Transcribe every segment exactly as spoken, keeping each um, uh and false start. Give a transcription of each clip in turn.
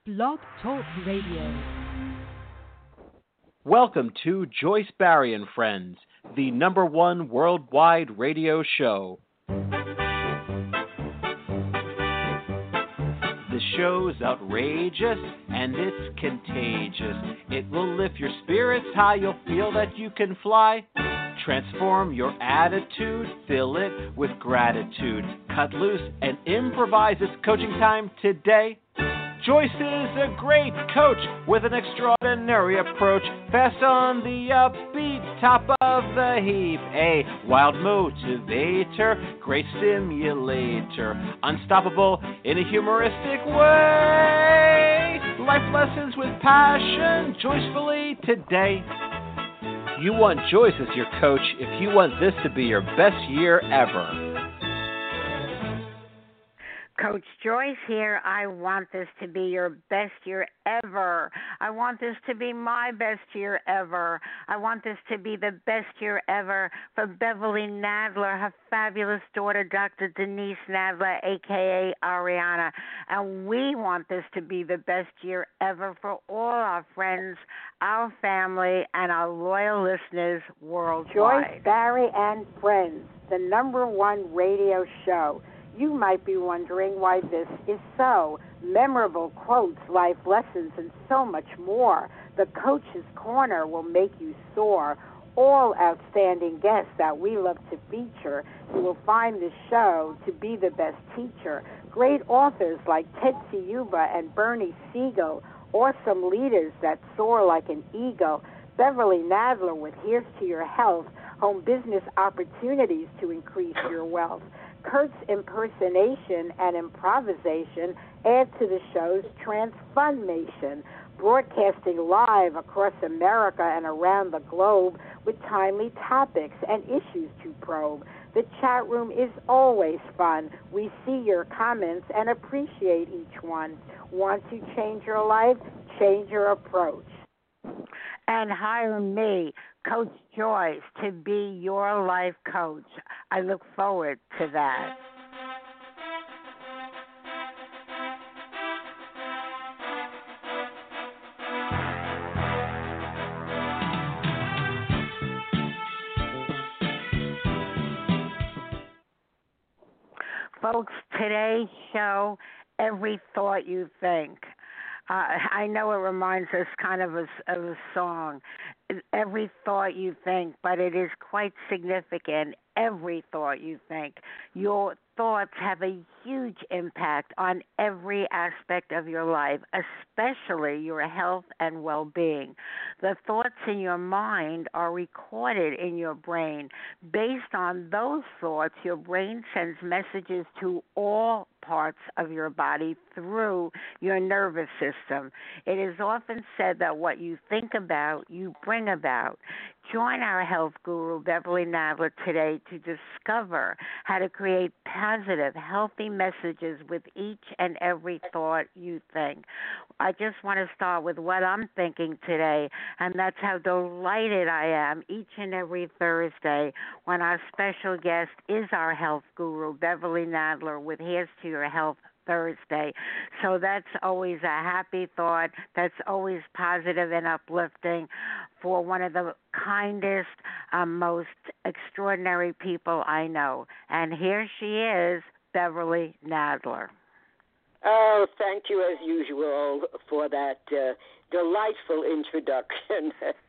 Blog Talk Radio. Welcome to Joyce Barry and Friends, the number one worldwide radio show. The show's outrageous and it's contagious. It will lift your spirits high, you'll feel that you can fly. Transform your attitude, fill it with gratitude. Cut loose and improvise. It's coaching time today. Joyce is a great coach with an extraordinary approach. Fast on the upbeat, top of the heap. A wild motivator, great stimulator. Unstoppable in a humoristic way. Life lessons with passion, joyfully today. You want Joyce as your coach if you want this to be your best year ever. Coach Joyce here. I want this to be your best year ever. I want this to be my best year ever. I want this to be the best year ever for Beverly Nadler, her fabulous daughter, Doctor Denise Nadler, a k a. Ariana. And we want this to be the best year ever for all our friends, our family, and our loyal listeners worldwide. Joyce Barry and Friends, the number one radio show. You might be wondering why this is so. Memorable quotes, life lessons, and so much more. The Coach's Corner will make you soar. All outstanding guests that we love to feature. You will find the show to be the best teacher. Great authors like Tetsi Yuba and Bernie Siegel. Awesome leaders that soar like an eagle. Beverly Nadler with Here's to Your Health. Home business opportunities to increase your wealth. Kurt's impersonation and improvisation add to the show's transformation, broadcasting live across America and around the globe with timely topics and issues to probe. The chat room is always fun. We see your comments and appreciate each one. Want to change your life? Change your approach. And hire me, Coach Joyce, to be your life coach. I look forward to that. Folks, today's show, Every Thought You Think. Uh, I know it reminds us kind of a, of a song, every thought you think, but it is quite significant, every thought you think. Your thoughts have a huge impact on every aspect of your life, especially your health and well-being. The thoughts in your mind are recorded in your brain. Based on those thoughts, your brain sends messages to all parts of your body through your nervous system. It is often said that what you think about, you bring about. Join our health guru, Beverly Nadler, today to discover how to create positive, healthy messages with each and every thought you think. I just want to start with what I'm thinking today, and that's how delighted I am each and every Thursday when our special guest is our health guru, Beverly Nadler, with Here's to Your Health Thursday. So that's always a happy thought. That's always positive and uplifting for one of the kindest, uh, most extraordinary people I know. And here she is, Beverly Nadler. Oh, thank you as usual for that uh, delightful introduction.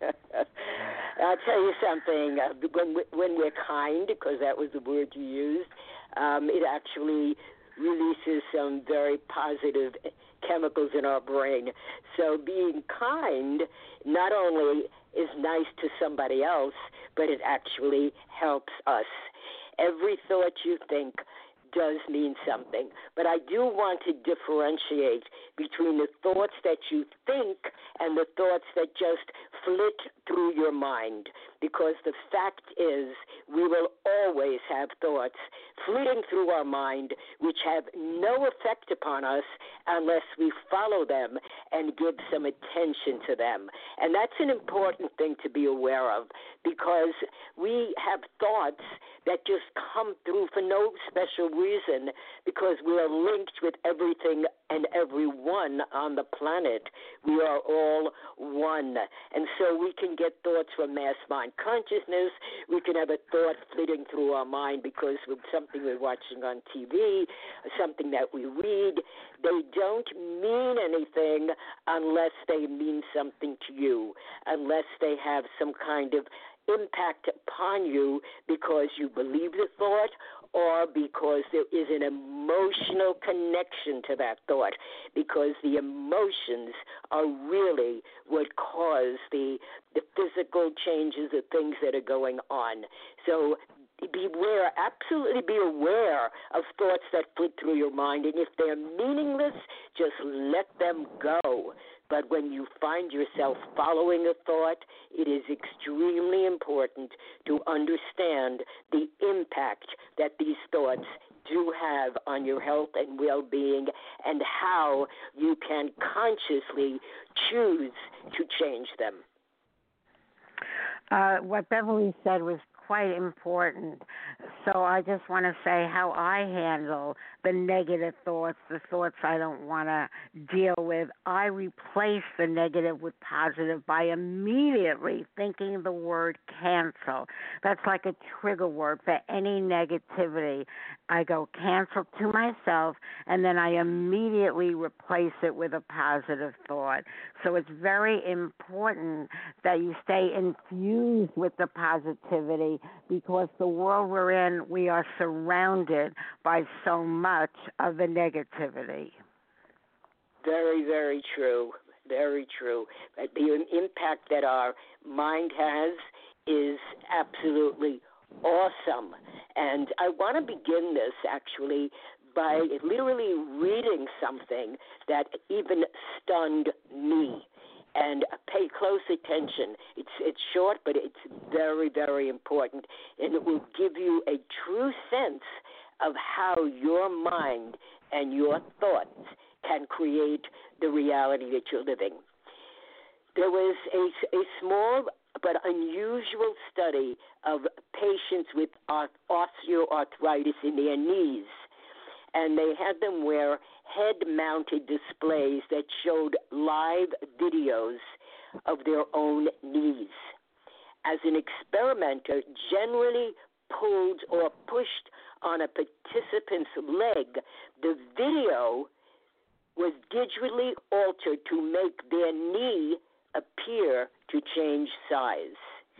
I'll tell you something. Uh, when, we, when we're kind, because that was the word you used, um, it actually releases some very positive chemicals in our brain. So being kind not only is nice to somebody else, but it actually helps us. Every thought you think does mean something. But I do want to differentiate between the thoughts that you think and the thoughts that just flit through your mind, because the fact is we will always have thoughts flitting through our mind which have no effect upon us unless we follow them and give some attention to them. And that's an important thing to be aware of, because we have thoughts that just come through for no special reason, because we are linked with everything and everyone one on the planet. We are all one. And so we can get thoughts from mass mind consciousness. We can have a thought flitting through our mind because of something we're watching on T V, something that we read. They don't mean anything unless they mean something to you, unless they have some kind of impact upon you because you believe the thought or because there is an emotional connection to that thought, because the emotions are really what cause the the physical changes, the things that are going on. So beware, absolutely be aware of thoughts that flit through your mind, and if they're meaningless, just let them go. But when you find yourself following a thought, it is extremely important to understand the impact that these thoughts do have on your health and well-being, and how you can consciously choose to change them. Uh, what Beverly said was quite important. So I just want to say how I handle the negative thoughts, the thoughts I don't want to deal with. I replace the negative with positive by immediately thinking the word cancel. That's like a trigger word for any negativity. I go cancel to myself, and then I immediately replace it with a positive thought. So it's very important that you stay infused with the positivity, because the world we're in, we are surrounded by so much of the negativity. Very, very true. Very true. The impact that our mind has is absolutely awesome. And I want to begin this, actually, by literally reading something that even stunned me. And pay close attention. It's it's short, but it's very, very important. And it will give you a true sense of how your mind and your thoughts can create the reality that you're living. There was a, a small but unusual study of patients with osteoarthritis in their knees. And they had them wear head-mounted displays that showed live videos of their own knees. As an experimenter generally pulled or pushed on a participant's leg, the video was digitally altered to make their knee appear to change size.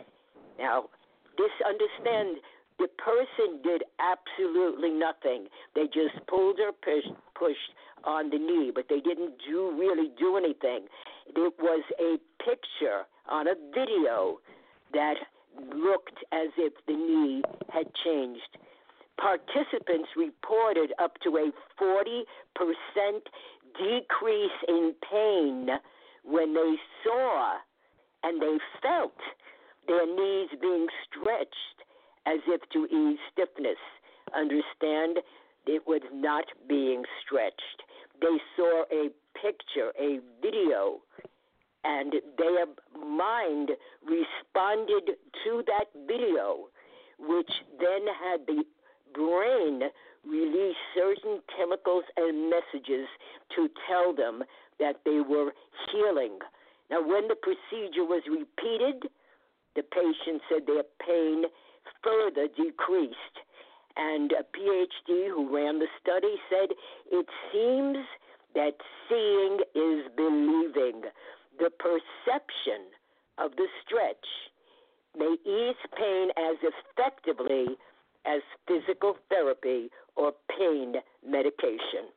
Now, this understand the person did absolutely nothing. They just pulled or pushed, pushed on the knee, but they didn't do really do anything. It was a picture on a video that looked as if the knee had changed. Participants reported up to a forty percent decrease in pain when they saw and they felt their knees being stretched as if to ease stiffness. Understand, it was not being stretched. They saw a picture, a video, and their mind responded to that video, which then had the brain release certain chemicals and messages to tell them that they were healing. Now, when the procedure was repeated, the patient said their pain further decreased. And a P H D who ran the study said, it seems that seeing is believing. The perception of the stretch may ease pain as effectively as physical therapy or pain medication.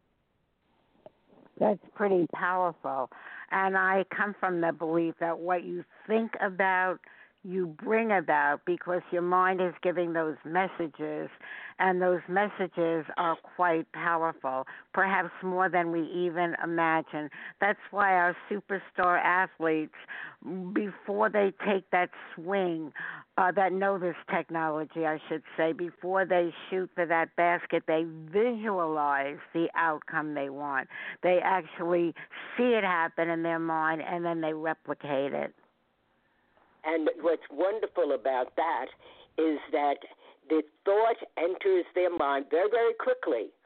That's pretty powerful. And I come from the belief that what you think about, you bring about, because your mind is giving those messages, and those messages are quite powerful, perhaps more than we even imagine. That's why our superstar athletes, before they take that swing, uh, that know this technology, I should say, before they shoot for that basket, they visualize the outcome they want. They actually see it happen in their mind, and then they replicate it. And what's wonderful about that is that the thought enters their mind very, very quickly,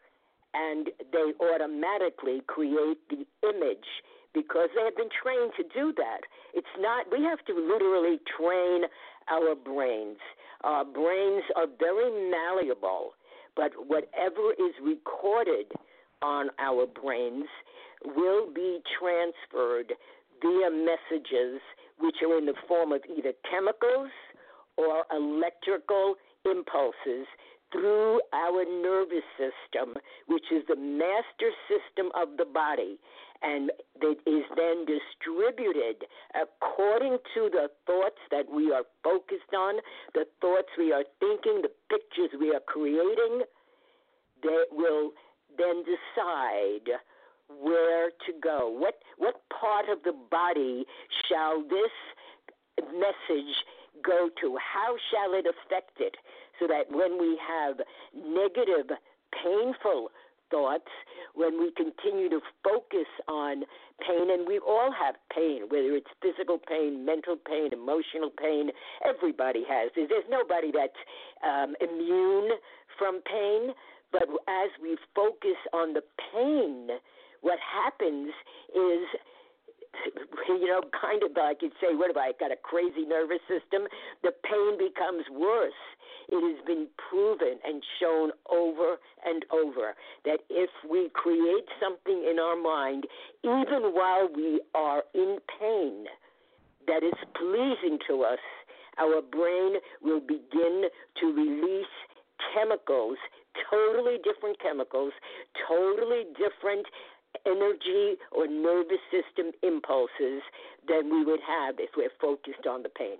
and they automatically create the image because they have been trained to do that. It's not, we have to literally train our brains. Our brains are very malleable, but whatever is recorded on our brains will be transferred via messages which are in the form of either chemicals or electrical impulses through our nervous system, which is the master system of the body, and that is then distributed according to the thoughts that we are focused on, the thoughts we are thinking, the pictures we are creating. That will then decide where to go. What what part of the body shall this message go to? How shall it affect it? So that when we have negative, painful thoughts, when we continue to focus on pain, and we all have pain, whether it's physical pain, mental pain, emotional pain, everybody has. There's nobody that's um, immune from pain, but as we focus on the pain, what happens is, you know, kind of like you'd say, what have I got, a crazy nervous system? The pain becomes worse. It has been proven and shown over and over that if we create something in our mind, even while we are in pain, that is pleasing to us, our brain will begin to release chemicals, totally different chemicals, totally different energy or nervous system impulses than we would have if we're focused on the pain.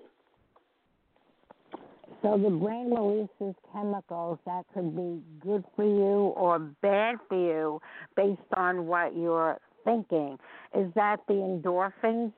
So the brain releases chemicals that could be good for you or bad for you based on what you're thinking. Is that the endorphins?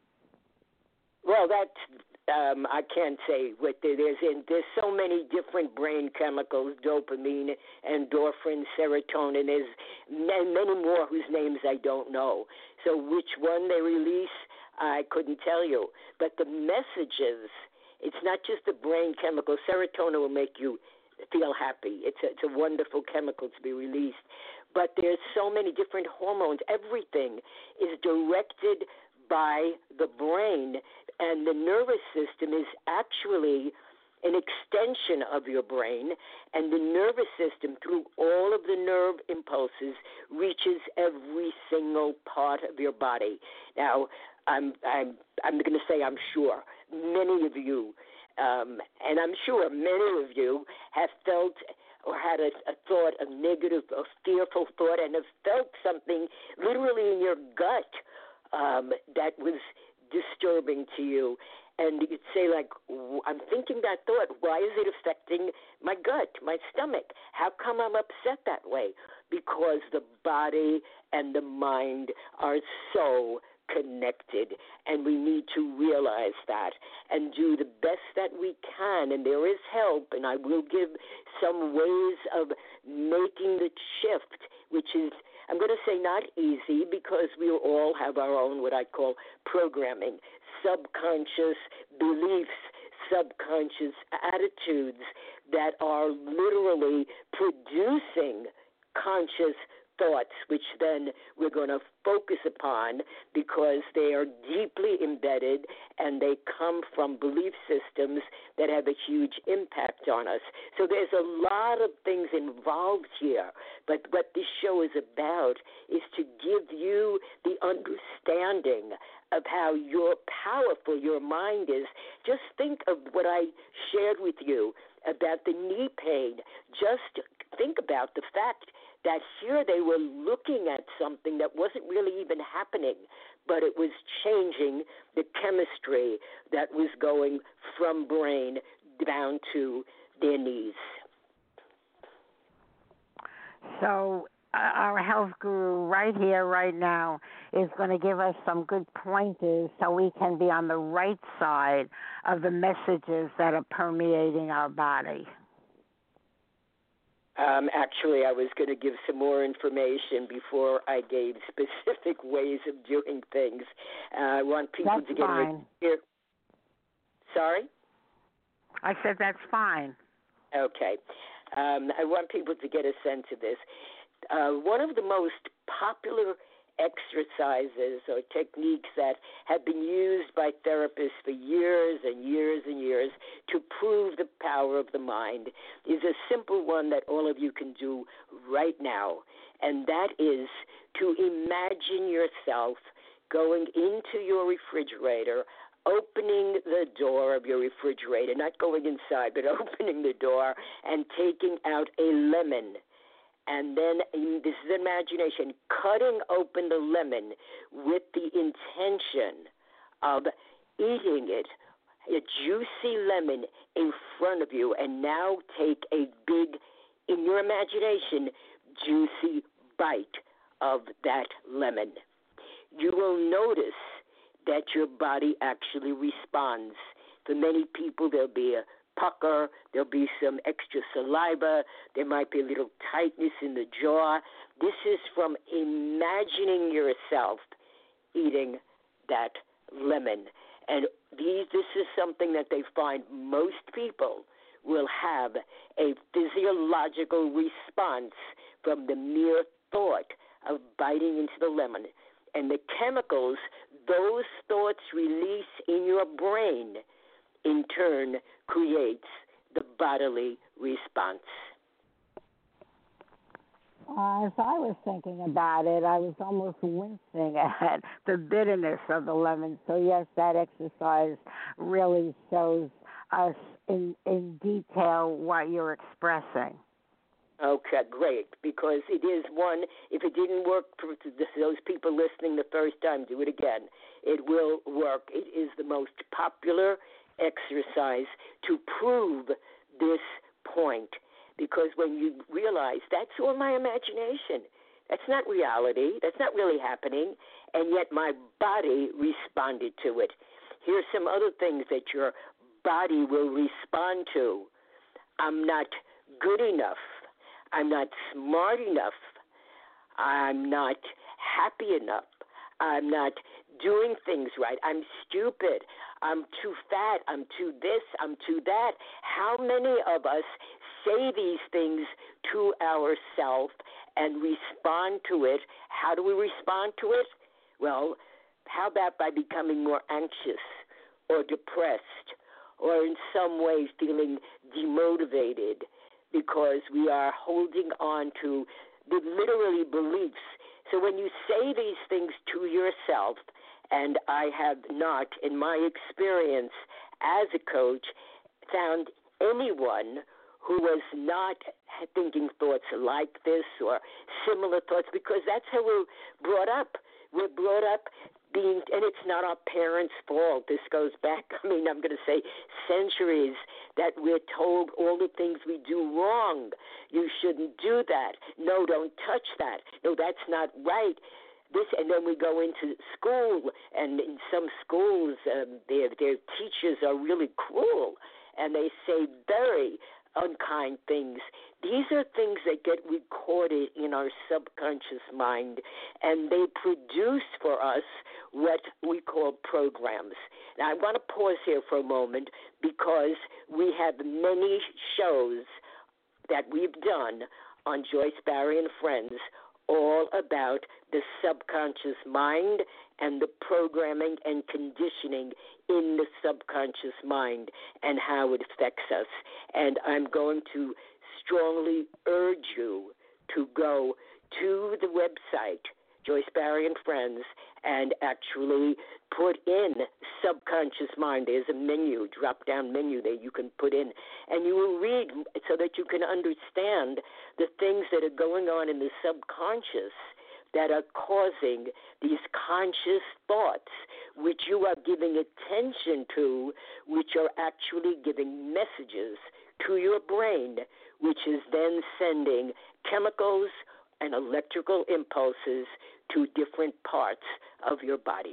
Well, that's Um, I can't say what there is. In. There's so many different brain chemicals, dopamine, endorphin, serotonin. There's many, many more whose names I don't know. So which one they release, I couldn't tell you. But the messages, it's not just the brain chemical. Serotonin will make you feel happy. It's a, it's a wonderful chemical to be released. But there's so many different hormones. Everything is directed by the brain, and the nervous system is actually an extension of your brain, and the nervous system, through all of the nerve impulses, reaches every single part of your body. Now, I'm I'm I'm going to say I'm sure many of you, um, and I'm sure many of you have felt or had a, a thought, a negative, a fearful thought, and have felt something literally in your gut Um, that was disturbing to you, and you'd say, like, I'm thinking that thought, why is it affecting my gut, my stomach? How come I'm upset that way? Because the body and the mind are so connected, and we need to realize that and do the best that we can, and there is help, and I will give some ways of making the shift, which is, I'm going to say not easy, because we all have our own what I call programming, subconscious beliefs, subconscious attitudes that are literally producing conscious thoughts, which then we're going to focus upon because they are deeply embedded and they come from belief systems that have a huge impact on us. So there's a lot of things involved here, but what this show is about is to give you the understanding of how your powerful your mind is. Just think of what I shared with you about the knee pain. Just think about the fact that here they were looking at something that wasn't really even happening, but it was changing the chemistry that was going from brain down to their knees. So uh, our health guru right here, right now, is going to give us some good pointers so we can be on the right side of the messages that are permeating our body. Um, actually, I was going to give some more information before I gave specific ways of doing things. Uh, I want people that's to get fine. Here. Sorry? I said that's fine. Okay. Um, I want people to get a sense of this. Uh, one of the most popular exercises or techniques that have been used by therapists for years and years and years to prove the power of the mind is a simple one that all of you can do right now, and that is to imagine yourself going into your refrigerator, opening the door of your refrigerator, not going inside, but opening the door and taking out a lemon. And then, this is imagination, cutting open the lemon with the intention of eating it, a juicy lemon in front of you, and now take a big, in your imagination, juicy bite of that lemon. You will notice that your body actually responds. For many people, there'll be a pucker, there'll be some extra saliva, there might be a little tightness in the jaw. This is from imagining yourself eating that lemon. And these, this is something that they find most people will have a physiological response from the mere thought of biting into the lemon. And the chemicals those thoughts release in your brain, in turn, creates the bodily response. Uh, as I was thinking about it, I was almost wincing at the bitterness of the lemon. So, yes, that exercise really shows us in, in detail what you're expressing. Okay, great, because it is one, if it didn't work for those people listening the first time, do it again. It will work. It is the most popular exercise to prove this point, because when you realize that's all my imagination, that's not reality, that's not really happening, and yet my body responded to it. Here's some other things that your body will respond to. I'm not good enough. I'm not smart enough. I'm not happy enough. I'm not doing things right. I'm stupid. I'm too fat. I'm too this. I'm too that. How many of us say these things to ourselves and respond to it? How do we respond to it? Well, how about by becoming more anxious or depressed or in some way feeling demotivated, because we are holding on to the literally beliefs. So when you say these things to yourself, and I have not, in my experience as a coach, found anyone who was not thinking thoughts like this or similar thoughts, because that's how we're brought up. We're brought up being, and it's not our parents' fault. This goes back, I mean, I'm going to say centuries, that we're told all the things we do wrong. You shouldn't do that. No, don't touch that. No, that's not right. This, and then we go into school, and in some schools, um, their their teachers are really cruel, and they say very unkind things. These are things that get recorded in our subconscious mind, and they produce for us what we call programs. Now, I want to pause here for a moment, because we have many shows that we've done on Joyce Barrie and Friends all about the subconscious mind and the programming and conditioning in the subconscious mind and how it affects us. And I'm going to strongly urge you to go to the website, Joyce Barrie and Friends, and actually put in subconscious mind. There's a menu, drop-down menu that you can put in, and you will read so that you can understand the things that are going on in the subconscious that are causing these conscious thoughts, which you are giving attention to, which are actually giving messages to your brain, which is then sending chemicals and electrical impulses to different parts of your body.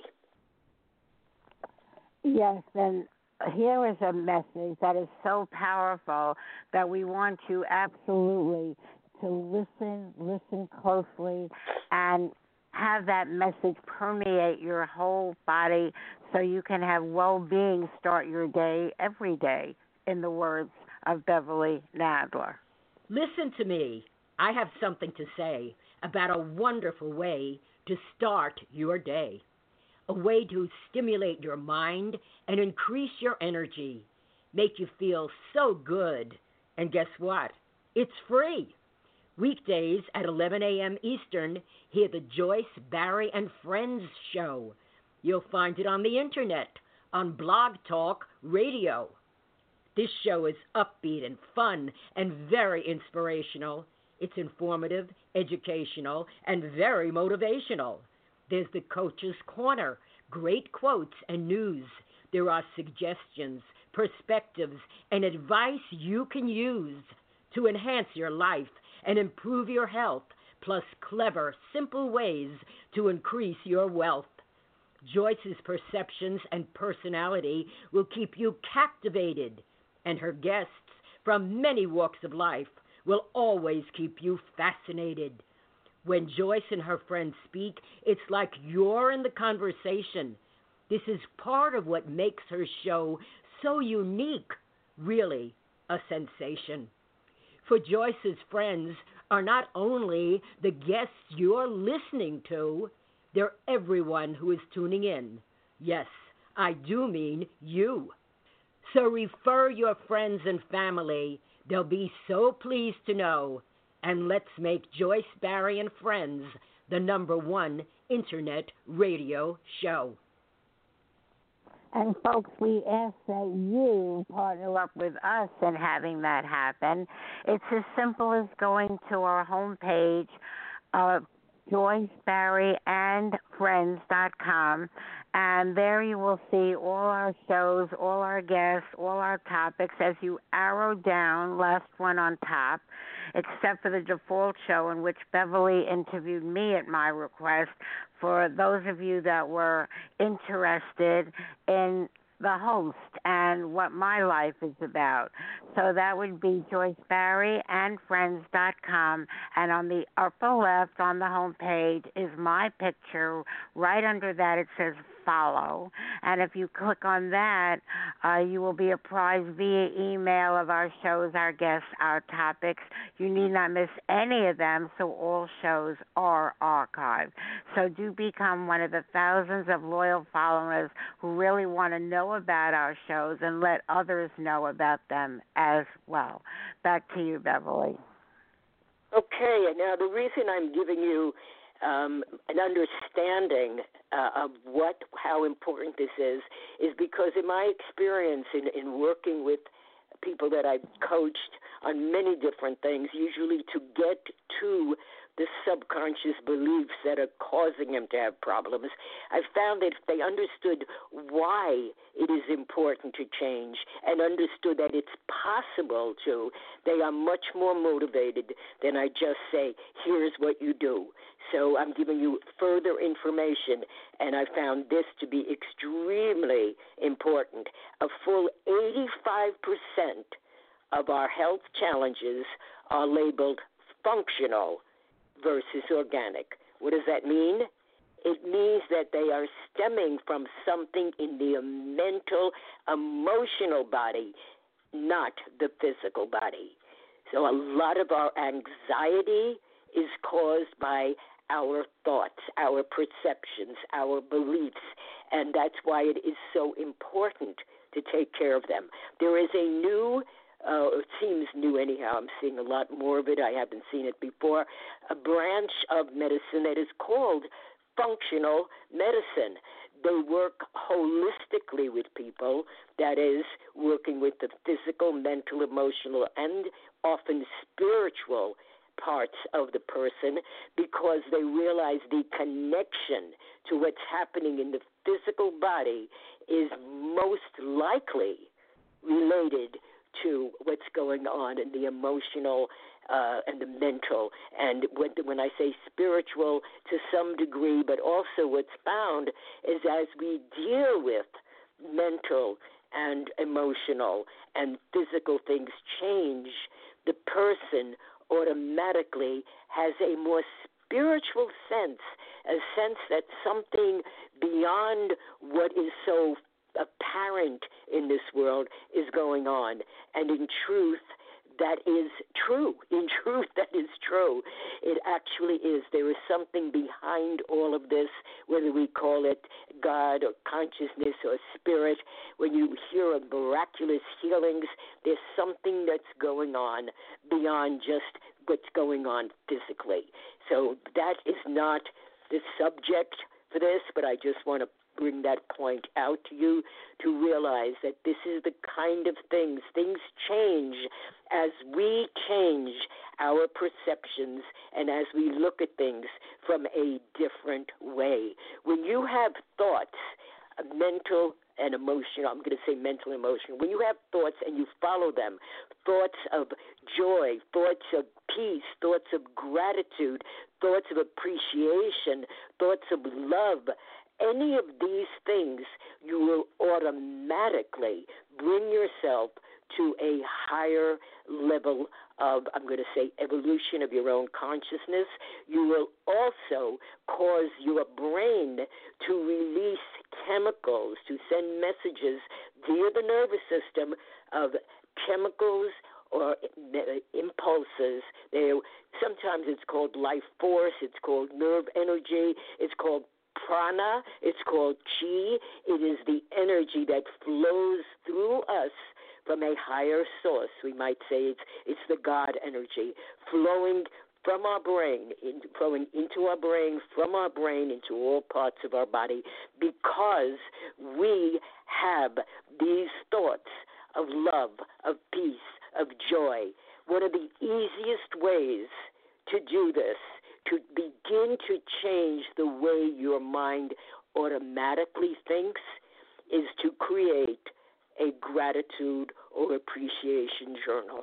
Yes, and here is a message that is so powerful that we want you absolutely to listen, listen closely, and have that message permeate your whole body so you can have well-being start your day every day, in the words of Beverly Nadler. Listen to me. I have something to say about a wonderful way to start your day, a way to stimulate your mind and increase your energy, make you feel so good. And guess what? It's free. Weekdays at eleven a.m. Eastern, hear the Joyce, Barrie, and Friends show. You'll find it on the internet, on Blog Talk Radio. This show is upbeat and fun and very inspirational. It's informative, educational, and very motivational. There's the Coach's Corner, great quotes and news. There are suggestions, perspectives, and advice you can use to enhance your life and improve your health, plus clever, simple ways to increase your wealth. Joyce's perceptions and personality will keep you captivated, and her guests from many walks of life will always keep you fascinated. When Joyce and her friends speak, it's like you're in the conversation. This is part of what makes her show so unique, really a sensation. For Joyce's friends are not only the guests you're listening to, they're everyone who is tuning in. Yes, I do mean you. So refer your friends and family. They'll be so pleased to know. And let's make Joyce, Barrie, and Friends the number one internet radio show. And folks, we ask that you partner up with us in having that happen. It's as simple as going to our homepage, uh, Joyce, Barrie, and Friends dot com, and there you will see all our shows, all our guests, all our topics as you arrow down, last one on top, except for the default show in which Beverly interviewed me at my request, for those of you that were interested in the host and what my life is about. So that would be Joyce Barrie and Friends dot com, and on the upper left on the homepage is my picture. Right under that it says follow, and if you click on that, uh, you will be apprised via email of our shows, our guests, our topics. You need not miss any of them, so all shows are archived. So do become one of the thousands of loyal followers who really want to know about our shows and let others know about them as well. Back to you, Beverly. Okay, and now the reason I'm giving you um, an understanding uh, of what how important this is is because in my experience in, in working with people that I've coached on many different things, usually to get to the subconscious beliefs that are causing them to have problems, I've found that if they understood why it is important to change and understood that it's possible to, they are much more motivated than I just say, here's what you do. So I'm giving you further information, and I found this to be extremely important. A full eighty-five percent of our health challenges are labeled functional versus organic. What does that mean? It means that they are stemming from something in the mental, emotional body, not the physical body. So a lot of our anxiety is caused by our thoughts, our perceptions, our beliefs, and that's why it is so important to take care of them. There is a new Uh, it seems new anyhow. I'm seeing a lot more of it. I haven't seen it before. A branch of medicine that is called functional medicine. They work holistically with people, that is, working with the physical, mental, emotional, and often spiritual parts of the person, because they realize the connection to what's happening in the physical body is most likely related to what's going on in the emotional uh, and the mental. And when, when I say spiritual, to some degree, but also what's found is as we deal with mental and emotional and physical things change, the person automatically has a more spiritual sense, a sense that something beyond what is so apparent in this world is going on. And in truth, that is true. In truth, that is true. It actually is. There is something behind all of this, whether we call it God or consciousness or spirit. When you hear of miraculous healings, there's something that's going on beyond just what's going on physically. So that is not the subject for this, but I just want to bring that point out to you to realize that this is the kind of things, things change as we change our perceptions and as we look at things from a different way. When you have thoughts, mental and emotional, I'm going to say mental and emotional, when you have thoughts and you follow them, thoughts of joy, thoughts of peace, thoughts of gratitude, thoughts of appreciation, thoughts of love, any of these things, you will automatically bring yourself to a higher level of, I'm going to say, evolution of your own consciousness. You will also cause your brain to release chemicals, to send messages via the nervous system of chemicals or impulses. They, sometimes it's called life force, it's called nerve energy, it's called prana, it's called chi. It is the energy that flows through us from a higher source. We might say it's it's the God energy flowing from our brain, in, flowing into our brain, from our brain into all parts of our body, because we have these thoughts of love, of peace, of joy. One of the easiest ways to do this, to begin to change the way your mind automatically thinks, is to create a gratitude or appreciation journal.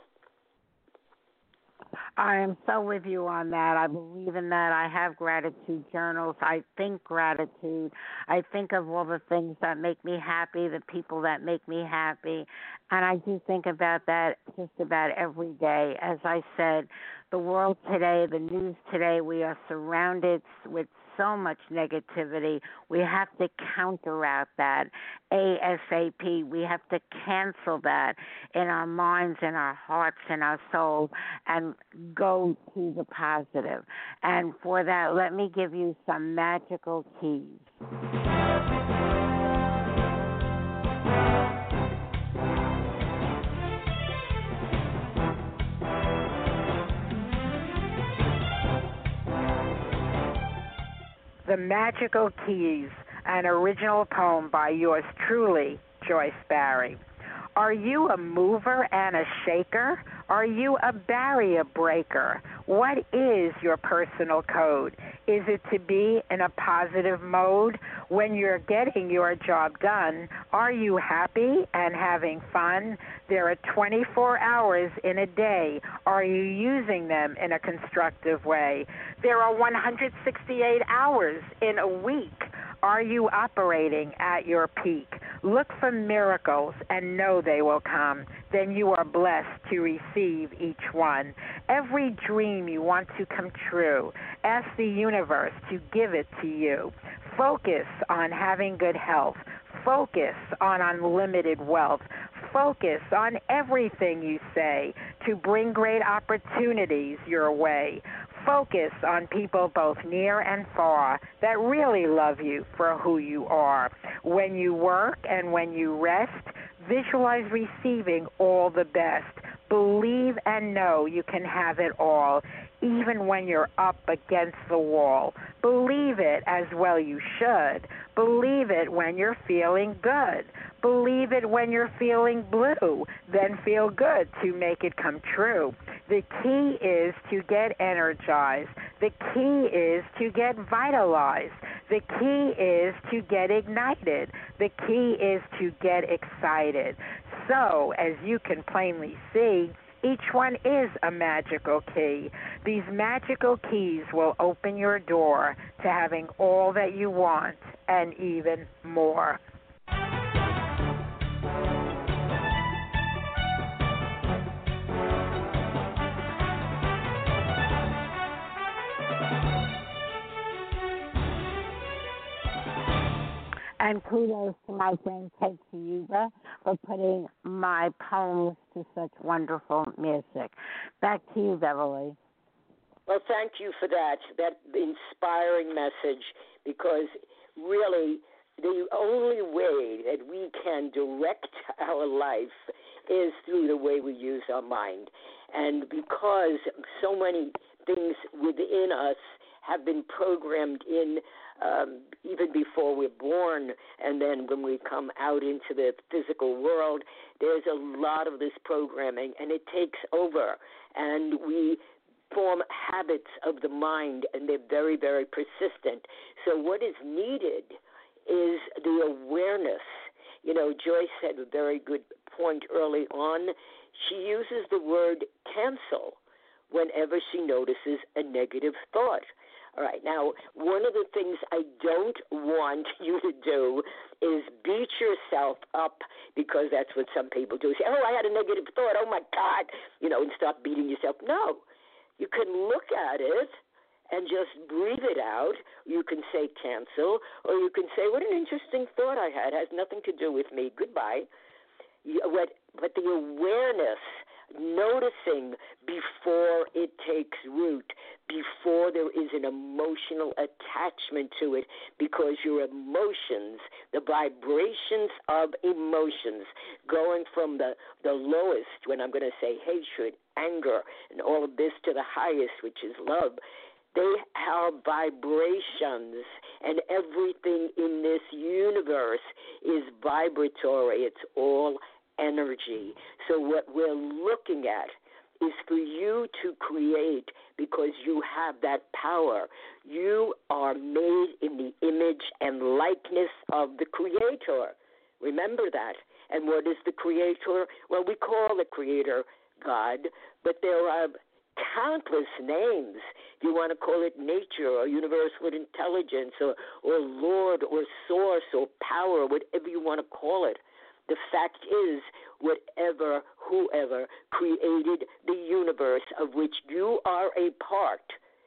I am so with you on that. I believe in that. I have gratitude journals. I think gratitude. I think of all the things that make me happy, the people that make me happy. And I do think about that just about every day. As I said, the world today, the news today, we are surrounded with so much negativity. We have to counteract that ASAP. We have to cancel that in our minds, in our hearts, in our soul, and go to the positive. And for that, let me give you some magical keys. The Magical Keys, an original poem by yours truly, Joyce Barrie. Are you a mover and a shaker? Are you a barrier breaker? What is your personal code? Is it to be in a positive mode? When you're getting your job done, are you happy and having fun? There are twenty-four hours in a day. Are you using them in a constructive way? There are one hundred sixty-eight hours in a week. Are you operating at your peak? Look for miracles and know they will come. Then you are blessed to receive each one. Every dream you want to come true, ask the universe to give it to you. Focus on having good health. Focus on unlimited wealth. Focus on everything you say to bring great opportunities your way. Focus on people both near and far that really love you for who you are. When you work and when you rest, visualize receiving all the best. Believe and know you can have it all, even when you're up against the wall. Believe it as well you should. Believe it when you're feeling good. Believe it when you're feeling blue. Then feel good to make it come true. The key is to get energized. The key is to get vitalized. The key is to get ignited. The key is to get excited. So, as you can plainly see, each one is a magical key. These magical keys will open your door to having all that you want and even more. And kudos to my friend Kate Yuba for putting my poems to such wonderful music. Back to you, Beverly. Well, thank you for that, that inspiring message, because really the only way that we can direct our life is through the way we use our mind. And because so many things within us have been programmed in um, even before we're born, and then when we come out into the physical world, there's a lot of this programming, and it takes over, and we form habits of the mind, and they're very, very persistent. So what is needed is the awareness. You know, Joyce had a very good point early on. She uses the word cancel whenever she notices a negative thought. All right, now, one of the things I don't want you to do is beat yourself up, because that's what some people do. Say, oh, I had a negative thought, oh, my God, you know, and start beating yourself. No, you can look at it and just breathe it out. You can say cancel, or you can say, what an interesting thought I had. It has nothing to do with me. Goodbye. You, what, but the awareness, noticing before it takes root, before there is an emotional attachment to it, because your emotions, the vibrations of emotions, going from the, the lowest, when I'm going to say hatred, anger, and all of this, to the highest, which is love, they are vibrations, and everything in this universe is vibratory. It's all energy. So what we're looking at is for you to create, because you have that power. You are made in the image and likeness of the Creator. Remember that. And what is the Creator? Well, we call the Creator God, but there are countless names. If you want to call it nature or universal intelligence or, or Lord or source or power, whatever you want to call it. The fact is, whatever, whoever created the universe of which you are a part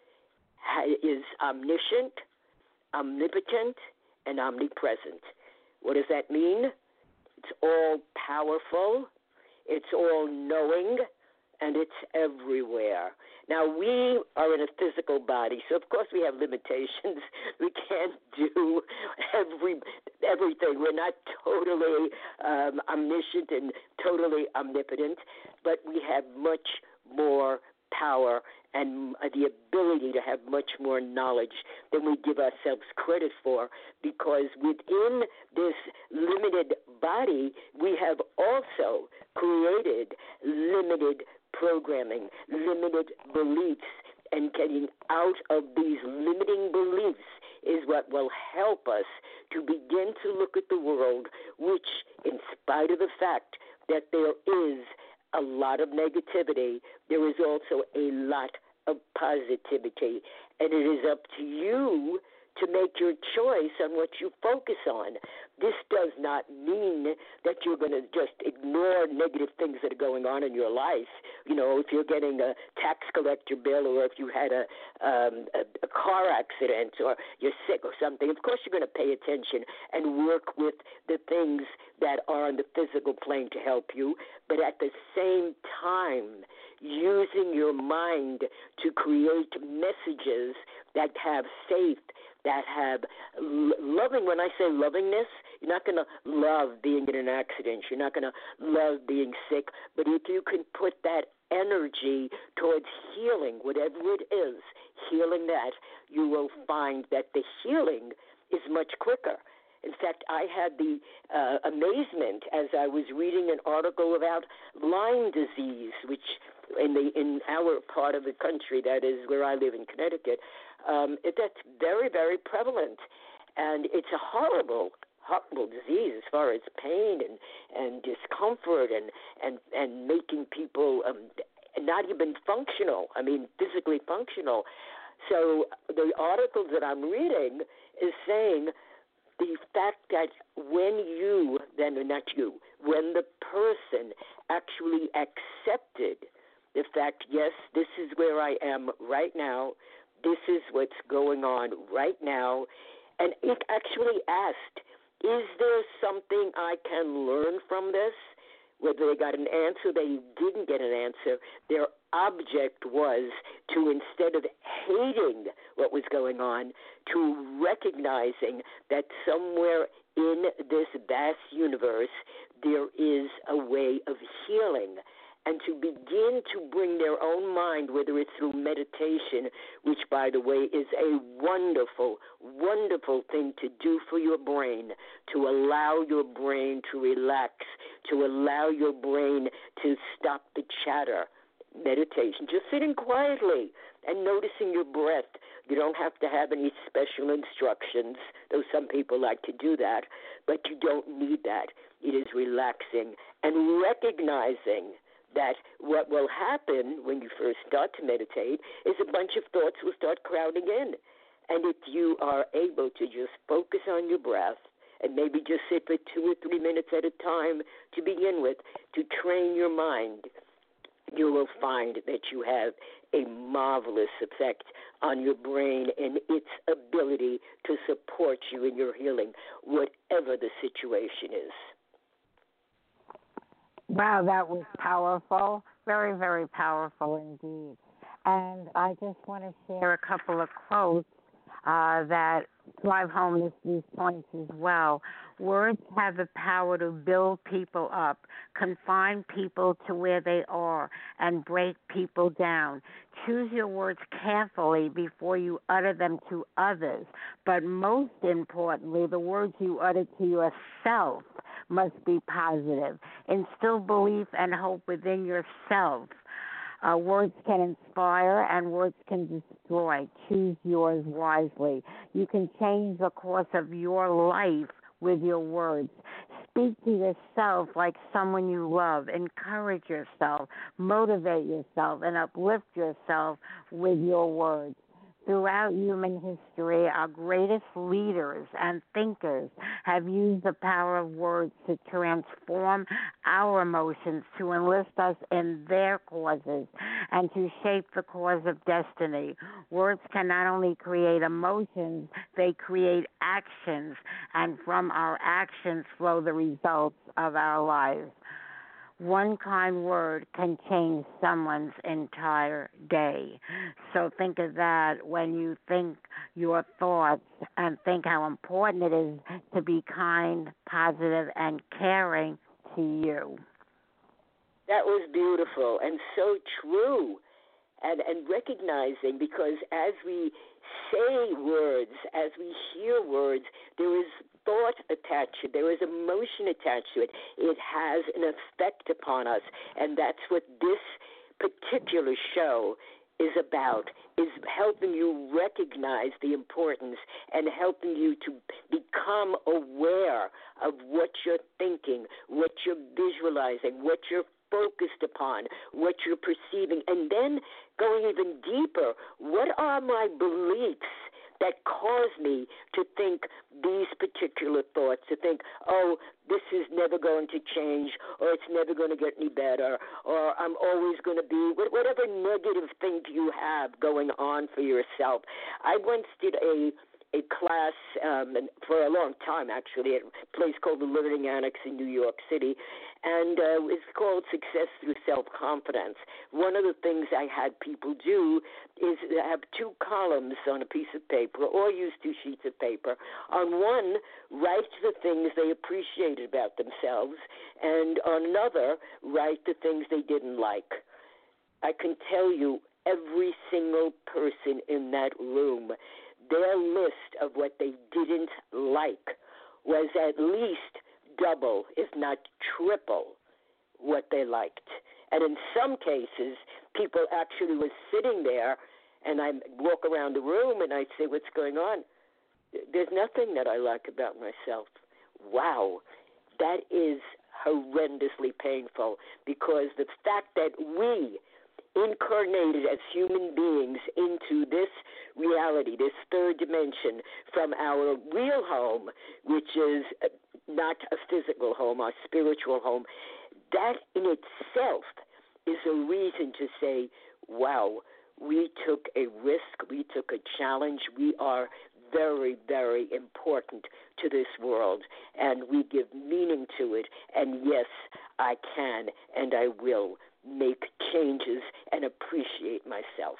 is omniscient, omnipotent, and omnipresent. What does that mean? It's all powerful, it's all knowing, and it's everywhere. Now, we are in a physical body, so of course we have limitations. We can't do every everything. We're not totally um, omniscient and totally omnipotent, but we have much more power and the ability to have much more knowledge than we give ourselves credit for, because within this limited body, we have also created limited programming, limited beliefs, and getting out of these limiting beliefs is what will help us to begin to look at the world, which, in spite of the fact that there is a lot of negativity, there is also a lot of positivity, and it is up to you to make your choice on what you focus on. This does not mean that you're going to just ignore negative things that are going on in your life. You know, if you're getting a tax collector bill, or if you had a, um, a, a car accident, or you're sick or something, of course you're going to pay attention and work with the things that are on the physical plane to help you, but at the same time, using your mind to create messages that have faith, that have loving. When I say lovingness, you're not going to love being in an accident. You're not going to love being sick. But if you can put that energy towards healing, whatever it is, healing that, you will find that the healing is much quicker. In fact, I had the uh, amazement as I was reading an article about Lyme disease, which in the in our part of the country, that is where I live in Connecticut, um, it, that's very, very prevalent. And it's a horrible, horrible disease as far as pain and, and discomfort and, and, and making people um, not even functional, I mean physically functional. So the article that I'm reading is saying the fact that when you, then not you, when the person actually accepted the fact, yes, this is where I am right now, this is what's going on right now, and it actually asked, Is there something I can learn from this? Whether they got an answer, they didn't get an answer. Their object was to, instead of hating what was going on, to recognizing that somewhere in this vast universe there is a way of healing, and to begin to bring their own mind, whether it's through meditation, which, by the way, is a wonderful, wonderful thing to do for your brain, to allow your brain to relax, to allow your brain to stop the chatter. Meditation, just sitting quietly and noticing your breath. You don't have to have any special instructions, though some people like to do that, but you don't need that. It is relaxing and recognizing that what will happen when you first start to meditate is a bunch of thoughts will start crowding in. And if you are able to just focus on your breath and maybe just sit for two or three minutes at a time to begin with, to train your mind, you will find that you have a marvelous effect on your brain and its ability to support you in your healing, whatever the situation is. Wow, that was powerful. Very, very powerful indeed. And I just want to share a couple of quotes uh, that drive home this, these points as well. Words have the power to build people up, confine people to where they are, and break people down. Choose your words carefully before you utter them to others. But most importantly, the words you utter to yourself must be positive. Instill belief and hope within yourself. Uh, words can inspire and words can destroy. Choose yours wisely. You can change the course of your life with your words. Speak to yourself like someone you love. Encourage yourself, motivate yourself, and uplift yourself with your words. Throughout human history, our greatest leaders and thinkers have used the power of words to transform our emotions, to enlist us in their causes, and to shape the course of destiny. Words can not only create emotions, they create actions, and from our actions flow the results of our lives. One kind word can change someone's entire day. So think of that when you think your thoughts and think how important it is to be kind, positive, and caring to you. That was beautiful and so true. And, and recognizing, because as we say words, as we hear words, there is thought attached to it, there is emotion attached to it. It has an effect upon us, and that's what this particular show is about, is helping you recognize the importance and helping you to become aware of what you're thinking, what you're visualizing, what you're focused upon, what you're perceiving, and then going even deeper, what are my beliefs that cause me to think these particular thoughts, to think, oh, this is never going to change, or it's never going to get any better, or I'm always going to be, whatever negative thing you have going on for yourself. I once did a a class um, for a long time, actually, at a place called the Living Annex in New York City, and uh, it's called Success Through Self-Confidence. One of the things I had people do is have two columns on a piece of paper, or use two sheets of paper. On one, write the things they appreciated about themselves, and on another, write the things they didn't like. I can tell you, every single person in that room, their list of what they didn't like was at least double, if not triple, what they liked. And in some cases, people actually were sitting there, and I walk around the room and I say, what's going on? There's nothing that I like about myself. Wow, that is horrendously painful, because the fact that we incarnated as human beings into this reality, this third dimension, from our real home, which is not a physical home, our spiritual home, that in itself is a reason to say, wow, we took a risk, we took a challenge, we are very, very important to this world, and we give meaning to it. And yes, I can and I will make changes and appreciate myself.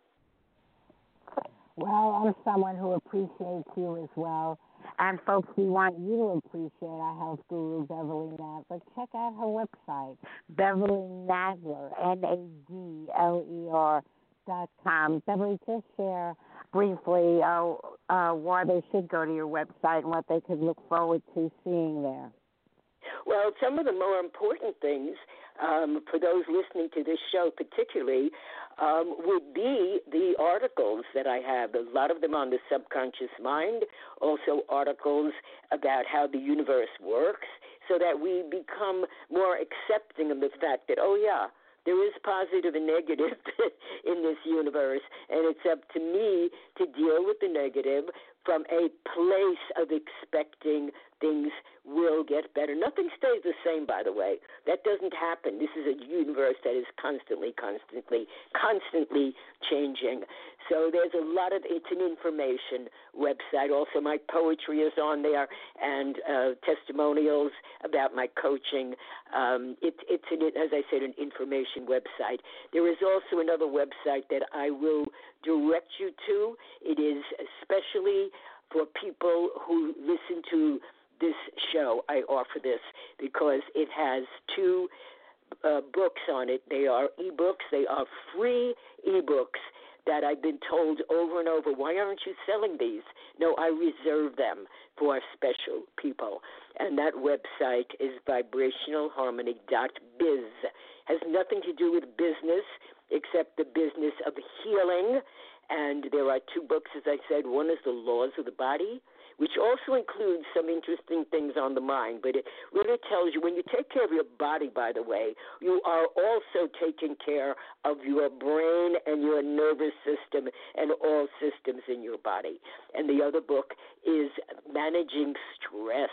Well, I'm someone who appreciates you as well. And folks, we want you to appreciate our health guru, Beverly Nadler. Check out her website, Beverly Nadler, N A D L E R dot com. Beverly, just share briefly uh, uh, why they should go to your website and what they could look forward to seeing there. Well, some of the more important things um, for those listening to this show particularly um, would be the articles that I have, a lot of them on the subconscious mind, also articles about how the universe works, so that we become more accepting of the fact that, oh, yeah, there is positive and negative in this universe, and it's up to me to deal with the negative from a place of expecting things will get better. Nothing stays the same, by the way. That doesn't happen. This is a universe that is constantly, constantly, constantly changing. So there's a lot of, it's an information website. Also, my poetry is on there, and uh, testimonials about my coaching. Um, it, it's, an, as I said, an information website. There is also another website that I will direct you to. It is especially for people who listen to this show. I offer this because it has two uh, books on it. They are ebooks. They are free ebooks that I've been told over and over, why aren't you selling these? No, I reserve them for special people. And that website is vibrational harmony dot biz. Has nothing to do with business except the business of healing. And there are two books, as I said. One is The Laws of the Body, which also includes some interesting things on the mind. But it really tells you when you take care of your body, by the way, you are also taking care of your brain and your nervous system and all systems in your body. And the other book is Managing Stress.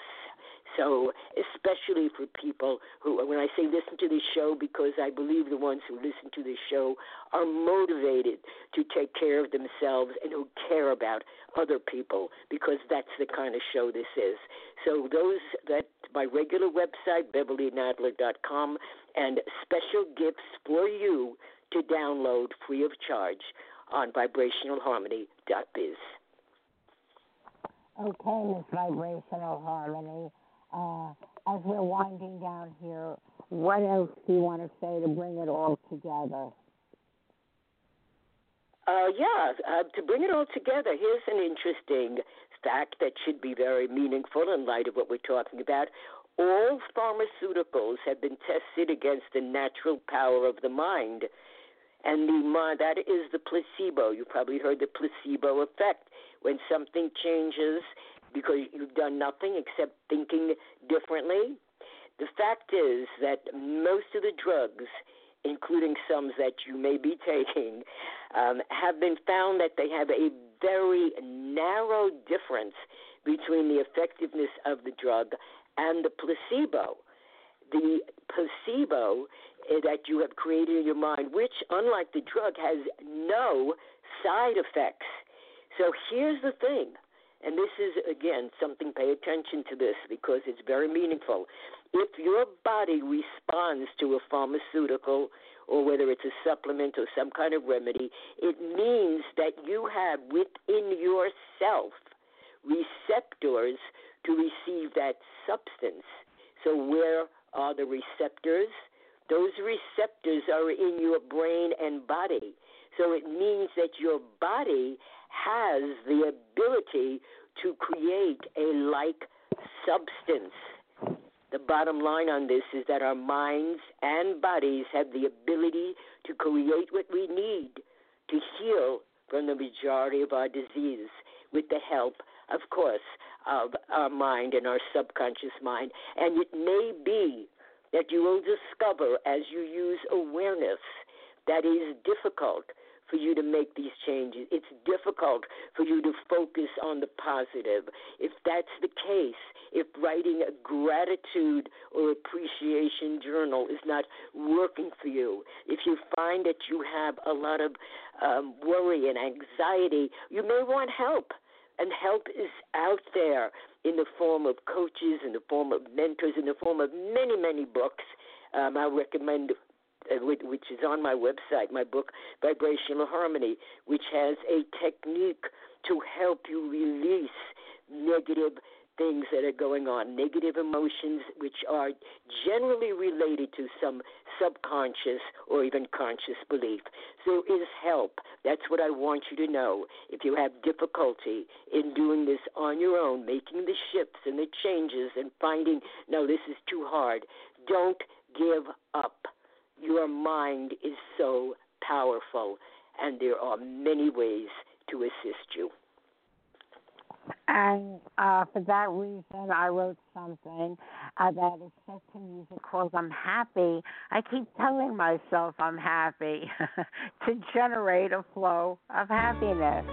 So especially for people who, when I say listen to this show, because I believe the ones who listen to this show are motivated to take care of themselves and who care about other people, because that's the kind of show this is. So those, that my regular website, Beverly Nadler dot com, and special gifts for you to download free of charge on vibrational harmony dot biz. Okay, Miss Vibrational Harmony. Uh, as we're winding down here, what else do you want to say to bring it all together? Uh, yeah, uh, to bring it all together, here's an interesting fact that should be very meaningful in light of what we're talking about. All pharmaceuticals have been tested against the natural power of the mind, and the mind, that is the placebo. You probably heard the placebo effect. When something changes because you've done nothing except thinking differently. The fact is that most of the drugs, including some that you may be taking, um, have been found that they have a very narrow difference between the effectiveness of the drug and the placebo. The placebo that you have created in your mind, which, unlike the drug, has no side effects. So here's the thing. And this is, again, something, pay attention to this because it's very meaningful. If your body responds to a pharmaceutical or whether it's a supplement or some kind of remedy, it means that you have within yourself receptors to receive that substance. So where are the receptors? Those receptors are in your brain and body. So it means that your body has the ability to create a like substance. The bottom line on this is that our minds and bodies have the ability to create what we need to heal from the majority of our disease with the help, of course, of our mind and our subconscious mind. And it may be that you will discover as you use awareness that is difficult for you to make these changes. It's difficult for you to focus on the positive. If that's the case, if writing a gratitude or appreciation journal is not working for you, if you find that you have a lot of um, worry and anxiety, you may want help. And help is out there in the form of coaches, in the form of mentors, in the form of many, many books. Um, I recommend, uh, which is on my website, my book, Vibrational Harmony, which has a technique to help you release negative things that are going on, negative emotions which are generally related to some subconscious or even conscious belief. So there is help. That's what I want you to know. If you have difficulty in doing this on your own, making the shifts and the changes and finding, no, this is too hard, don't give up. Your mind is so powerful, and there are many ways to assist you. And uh, for that reason, I wrote something uh, that is set to music called I'm Happy. I keep telling myself I'm happy to generate a flow of happiness.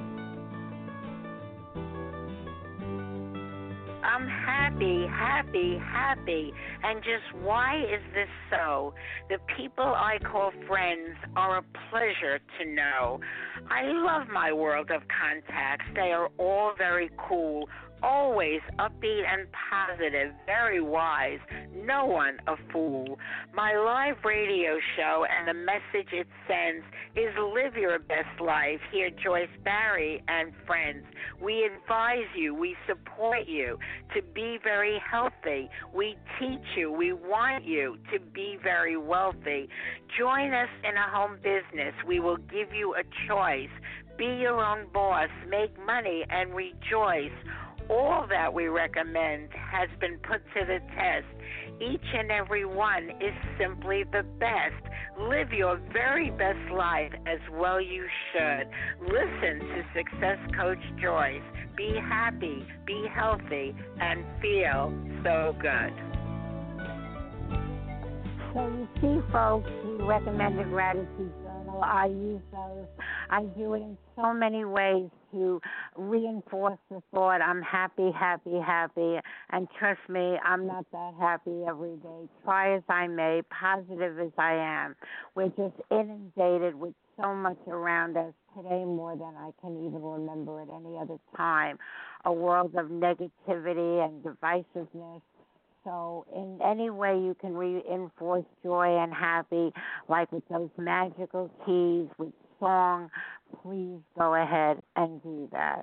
I'm happy, happy, happy. And just why is this so? The people I call friends are a pleasure to know. I love my world of contacts. They are all very cool, always upbeat and positive, very wise, no one a fool. My live radio show and the message it sends is live your best life. Hear Joyce Barry and friends. We advise you, we support you to be very healthy. We teach you, we want you to be very wealthy. Join us in a home business. We will give you a choice. Be your own boss, make money, and rejoice. All that we recommend has been put to the test. Each and every one is simply the best. Live your very best life as well you should. Listen to Success Coach Joyce. Be happy, be healthy, and feel so good. So you see, folks, we recommend a gratitude journal. I use those. I do it in so many ways to reinforce the thought, I'm happy, happy, happy. And trust me, I'm not that happy every day. Try as I may, positive as I am. We're just inundated with so much around us today more than I can even remember at any other time. A world of negativity and divisiveness. So in any way you can reinforce joy and happy, like with those magical keys, with song, please go ahead and do that.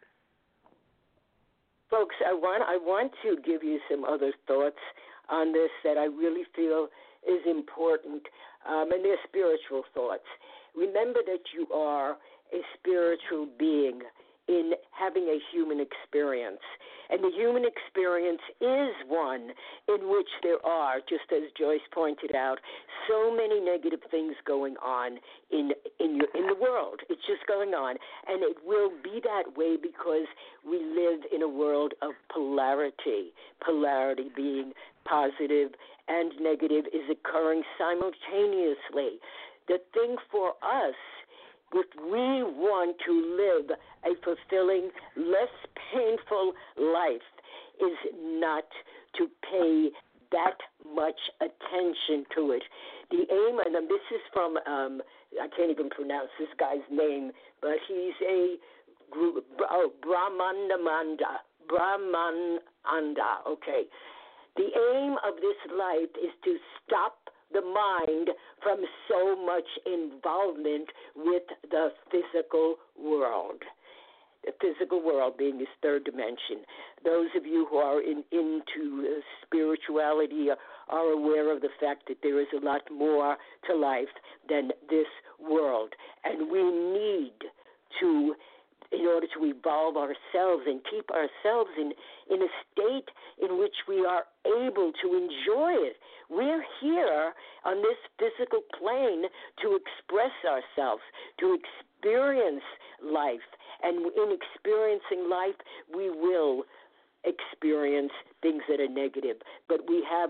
Folks, I want I want to give you some other thoughts on this that I really feel is important, um, and they're spiritual thoughts. Remember that you are a spiritual being in having a human experience. And the human experience is one in which there are, just as Joyce pointed out, so many negative things going on in in your in the world. It's just going on. And it will be that way because we live in a world of polarity. Polarity being positive and negative is occurring simultaneously. The thing for us, if we want to live a fulfilling, less painful life, is not to pay that much attention to it. The aim, and this is from, um, I can't even pronounce this guy's name, but he's a oh, Brahmananda, Brahmananda, okay. The aim of this life is to stop the mind from so much involvement with the physical world. The physical world being this third dimension. Those of you who are in, into uh, spirituality are aware of the fact that there is a lot more to life than this world. And we need to, in order to evolve ourselves and keep ourselves in, in a state in which we are able to enjoy it. We're here on this physical plane to express ourselves, to experience life. And in experiencing life, we will experience things that are negative. But we have the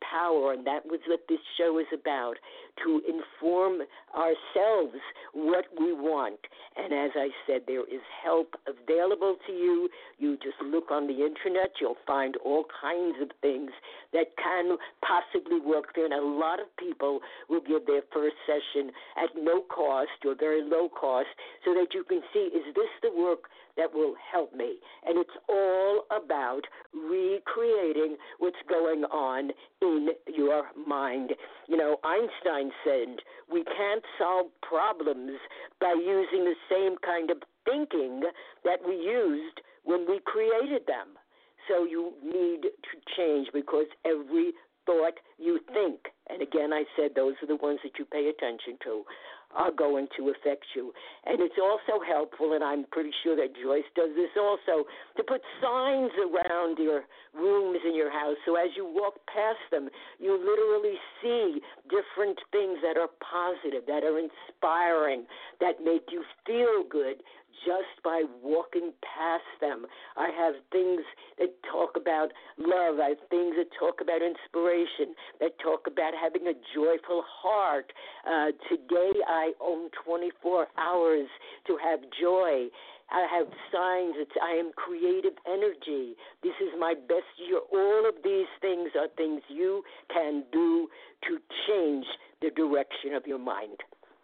power, and that was what this show is about, to inform ourselves what we want. And as I said, there is help available to you. You just look on the internet, you'll find all kinds of things that can possibly work there. And a lot of people will give their first session at no cost or very low cost so that you can see, is this the work that will help me? And it's all about recreating what's going on in your mind. You know, Einstein said we can't solve problems by using the same kind of thinking that we used when we created them. So you need to change, because every thought you think, and again I said those are the ones that you pay attention to, are going to affect you. And it's also helpful, and I'm pretty sure that Joyce does this also, to put signs around your rooms in your house, so as you walk past them, you literally see different things that are positive, that are inspiring, that make you feel good just by walking past them. I have things that talk about love. I have things that talk about inspiration, that talk about having a joyful heart. Uh, today I own twenty-four hours to have joy. I have signs that I am creative energy. This is my best year. All of these things are things you can do to change the direction of your mind.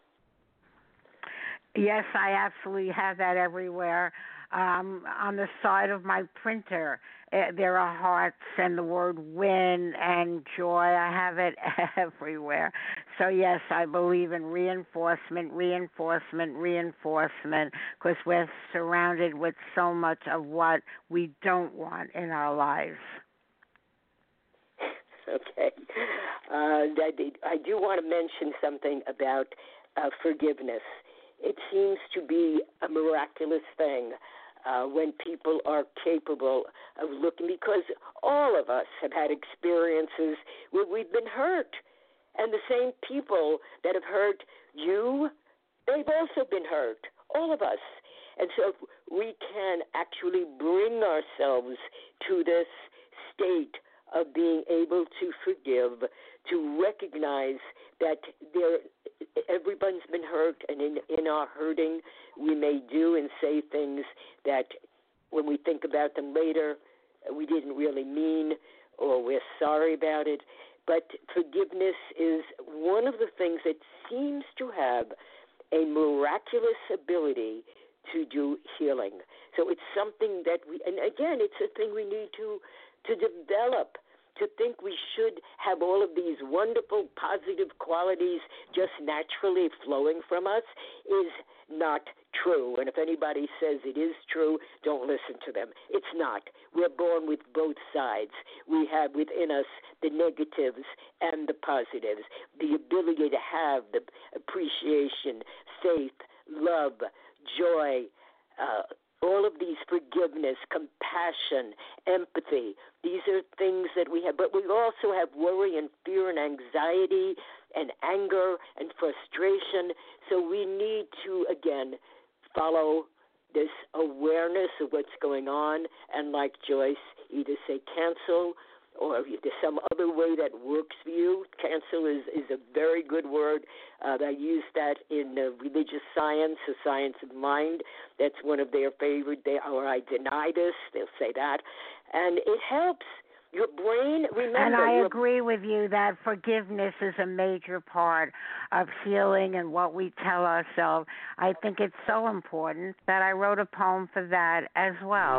Yes, I absolutely have that everywhere. Um, on the side of my printer, uh, there are hearts and the word win and joy. I have it everywhere. So, yes, I believe in reinforcement, reinforcement, reinforcement, because we're surrounded with so much of what we don't want in our lives. Okay. Uh, I, I do want to mention something about uh, forgiveness. It seems to be a miraculous thing uh, when people are capable of looking, because all of us have had experiences where we've been hurt. And the same people that have hurt you, they've also been hurt, all of us. And so we can actually bring ourselves to this state of being able to forgive, to recognize that there, everyone's been hurt, and in, in our hurting, we may do and say things that when we think about them later, we didn't really mean, or we're sorry about it. But forgiveness is one of the things that seems to have a miraculous ability to do healing. So it's something that we, and again, it's a thing we need to to develop. To think we should have all of these wonderful positive qualities just naturally flowing from us is not true. And if anybody says it is true, don't listen to them. It's not. We're born with both sides. We have within us the negatives and the positives, the ability to have the appreciation, faith, love, joy, uh, all of these, forgiveness, compassion, empathy. These are things that we have, but we also have worry and fear and anxiety and anger and frustration. So we need to, again, follow this awareness of what's going on, and like Joyce, either say cancel, or if there's some other way that works for you. Cancel is, is a very good word. Uh, I use that in uh, religious science, the science of mind. That's one of their favorite. They, or I deny this. They'll say that. And it helps. Your brain, remember. And I your, agree with you that forgiveness is a major part of healing and what we tell ourselves. I think it's so important that I wrote a poem for that as well.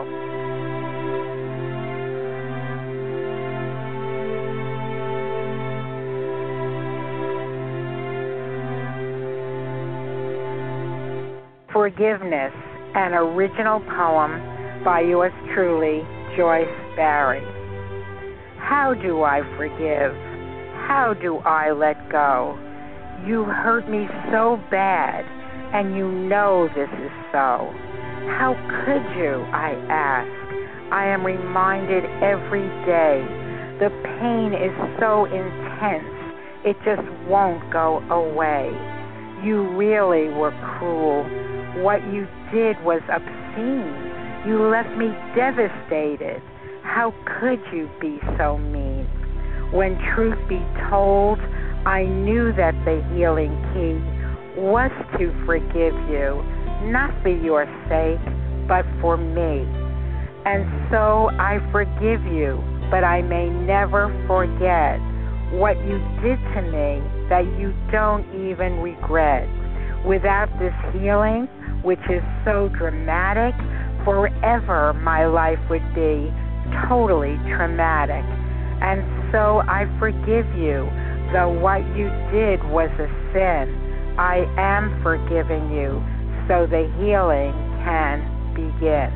Forgiveness, an original poem by yours truly, Joyce Barry. How do I forgive? How do I let go? You hurt me so bad, and you know this is so. How could you, I ask? I am reminded every day. The pain is so intense, it just won't go away. You really were cruel. What you did was obscene. You left me devastated. How could you be so mean? When truth be told, I knew that the healing key was to forgive you, not for your sake, but for me. And so I forgive you, but I may never forget what you did to me that you don't even regret. Without this healing, which is so dramatic, forever my life would be totally traumatic. And so I forgive you, though what you did was a sin. I am forgiving you so the healing can begin.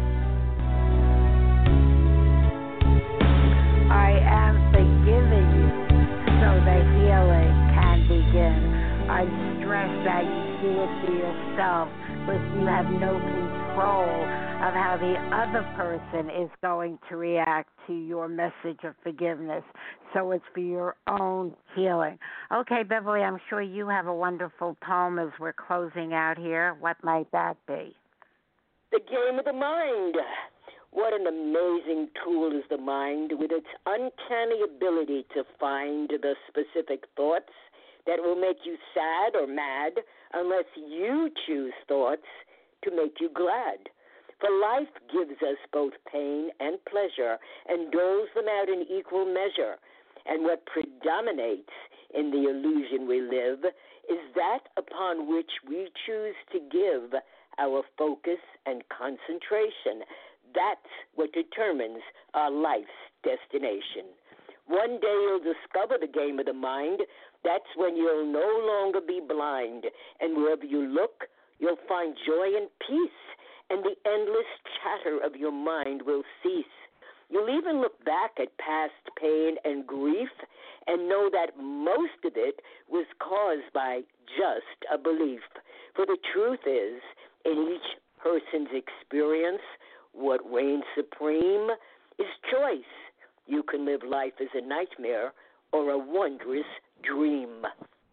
I am forgiving you so the healing can begin. I stress that you do it for yourself, but you have no control of how the other person is going to react to your message of forgiveness. So it's for your own healing. Okay, Beverly, I'm sure you have a wonderful poem as we're closing out here. What might that be? The game of the mind. What an amazing tool is the mind, with its uncanny ability to find the specific thoughts that will make you sad or mad, unless you choose thoughts to make you glad. For life gives us both pain and pleasure and doles them out in equal measure. And what predominates in the illusion we live is that upon which we choose to give our focus and concentration. That's what determines our life's destination. One day you'll discover the game of the mind. That's when you'll no longer be blind. And wherever you look, you'll find joy and peace, and the endless chatter of your mind will cease. You'll even look back at past pain and grief and know that most of it was caused by just a belief. For the truth is, in each person's experience, what reigns supreme is choice. You can live life as a nightmare or a wondrous dream.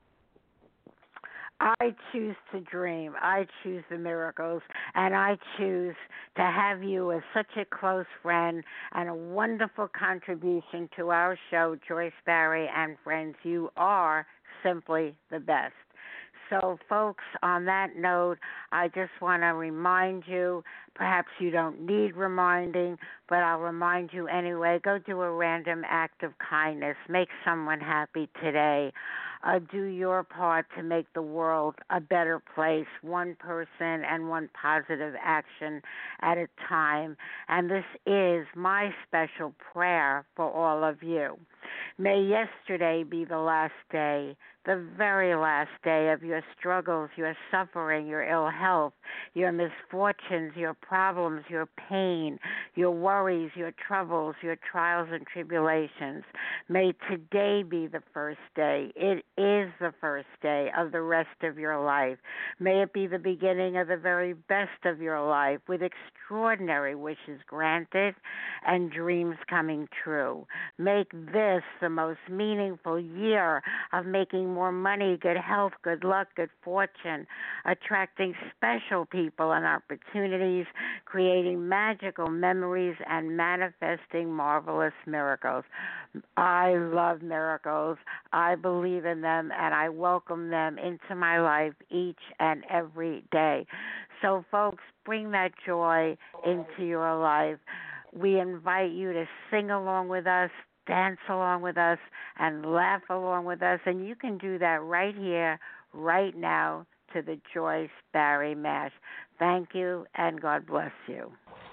I choose to dream. I choose the miracles, and I choose to have you as such a close friend and a wonderful contribution to our show, Joyce Barrie and Friends. You are simply the best. So, folks, on that note, I just want to remind you, perhaps you don't need reminding, but I'll remind you anyway, go do a random act of kindness. Make someone happy today. Uh, do your part to make the world a better place, one person and one positive action at a time. And this is my special prayer for all of you. May yesterday be the last day, the very last day of your struggles, your suffering, your ill health, your misfortunes, your problems, your pain, your worries, your troubles, your trials and tribulations. May today be the first day. It is the first day of the rest of your life. May it be the beginning of the very best of your life, with extraordinary wishes granted and dreams coming true. Make this the most meaningful year of making more money, good health, good luck, good fortune, attracting special people and opportunities, creating magical memories, and manifesting marvelous miracles. I love miracles. I believe in them, and I welcome them into my life each and every day. So, folks, bring that joy into your life. We invite you to sing along with us, dance along with us, and laugh along with us. And you can do that right here, right now, to the Joyce Barrie Mash. Thank you, and God bless you.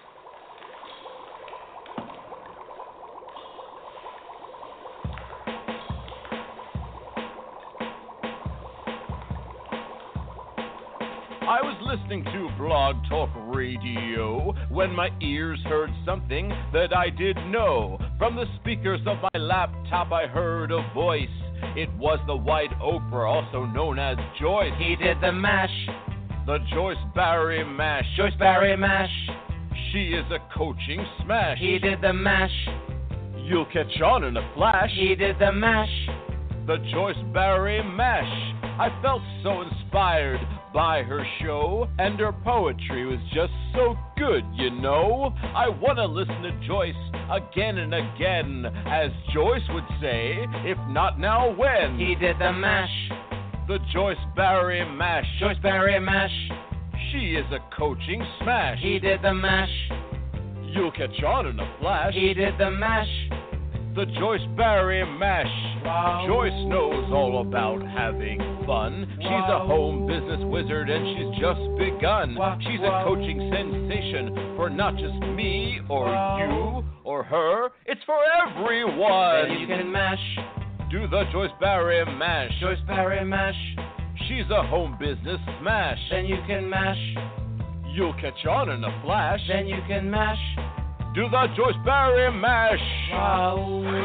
I was listening to Blog Talk Radio when my ears heard something that I didn't know. From the speakers of my laptop I heard a voice. It was the White Oprah, also known as Joyce. He did the mash. The Joyce Barrie Mash. Joyce Barrie Mash. She is a coaching smash. He did the mash. You'll catch on in a flash. He did the mash. The Joyce Barrie Mash. I felt so inspired by her show, and her poetry was just so good, you know. I want to listen to Joyce again and again. As Joyce would say, if not now, when? He did the mash. The Joyce Barry Mash. Joyce Barry Mash. She is a coaching smash. He did the mash. You'll catch on in a flash. He did the mash. The Joyce Barry Mash. Wow. Joyce knows all about having fun. Wow. She's a home business wizard and she's just begun. Wow. She's Wow. a coaching sensation for not just me or Wow. you or her. It's for everyone. Then you can mash. Do the Joyce Barry Mash. Joyce Barry Mash. She's a home business smash. Then you can mash. You'll catch on in a flash. Then you can mash. Do the Joyce Barry Mash. Wow.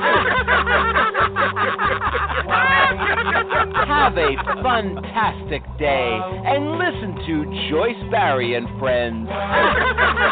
Wow. Have a fantastic day and listen to Joyce Barry and Friends.